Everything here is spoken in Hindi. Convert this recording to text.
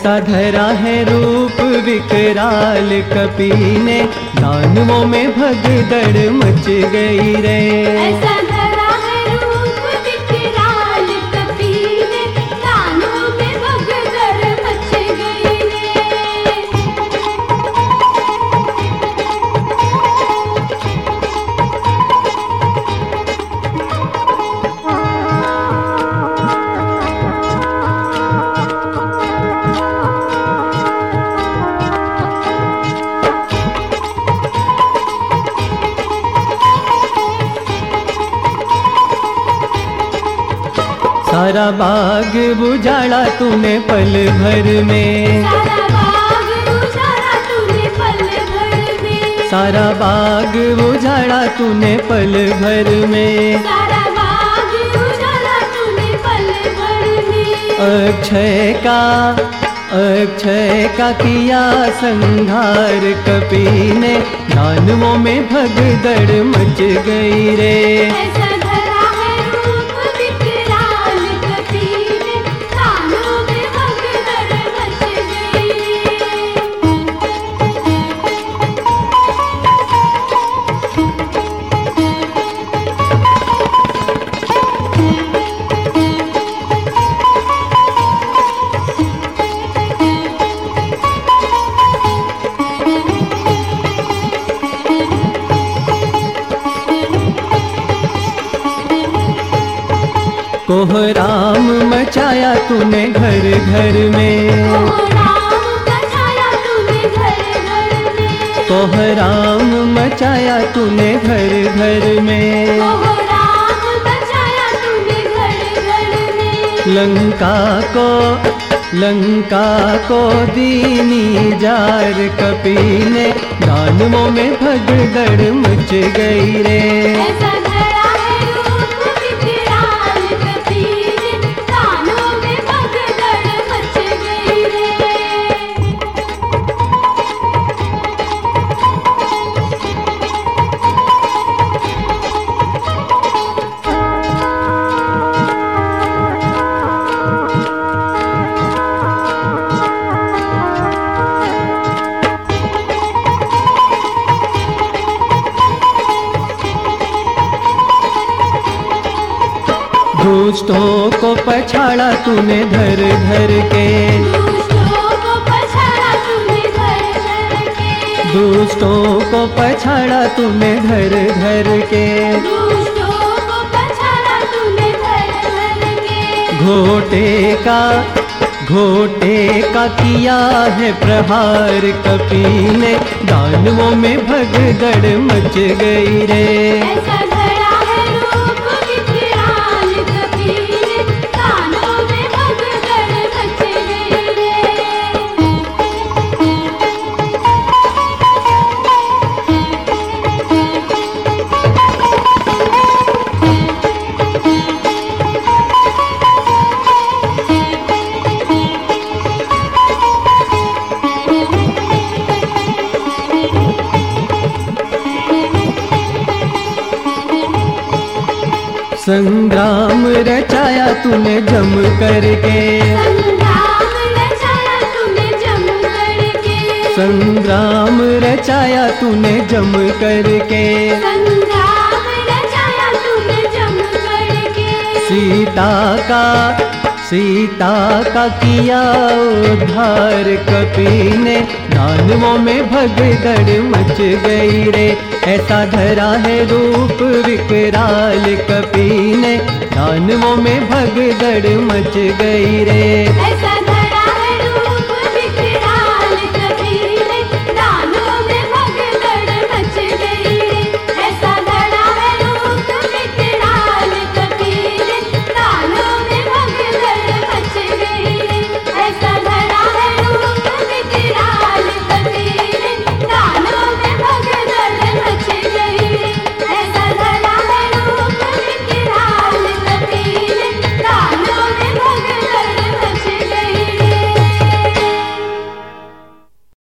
ऐसा धरा है रूप विकराल कपि ने, दानवों में भगदड़ मच गई रे। ऐसा धरा है रूप विकराल कपि ने, दानवों में भगदड़ मच गई रे। सारा बाग बुझाड़ा तूने पल भर में, सारा बाग उजाड़ा तूने पल भर में, सारा बाग बुझाड़ा तूने पल भर में। सारा बाग उजाड़ा तूने पल भर में। अक्षय का किया संहार कपि ने, दानवों में भगदड़ मच गई रे। ऐसा धरा है रूप विकराल कपि ने, दानवों में भगदड़ मच गई रे। कोहराम मचाया तूने घर घर में, कोहराम मचाया तूने घर घर में, कोहराम मचाया तूने घर घर में। कोहराम मचाया तूने घर घर में। लंका को दीनी जार कपि ने, दानवों में भगदड़ मच गई रे। ऐसा धरा है रूप विकराल कपि ने, दानवों में भगदड़ मच गई रे। दुष्टों को पछाड़ा तूने धर धर के, दुष्टों को पछाड़ा तूने घर घर के, दुष्टों को पछाड़ा तूने धर धर के। दुष्टों को पछाड़ा तूने घर घर के। घोटे का किया है प्रहार कपि ने, दानवों में भगदड़ मच गई रे। ऐसा धरा है रूप विकराल कपि ने, दानवों में भगदड़ मच गई रे। संग्राम रचाया तूने जम करके, संग्राम रचाया तूने जम करके, संग्राम रचाया तूने जम करके। संग्राम रचाया तूने जम करके। सीता का किया उद्धार कपि ने, दानवों में भगदड़ मच गई रे। ऐसा धरा है रूप विकराल कपि ने, दानवों में भगदड़ मच गई रे। ऐसा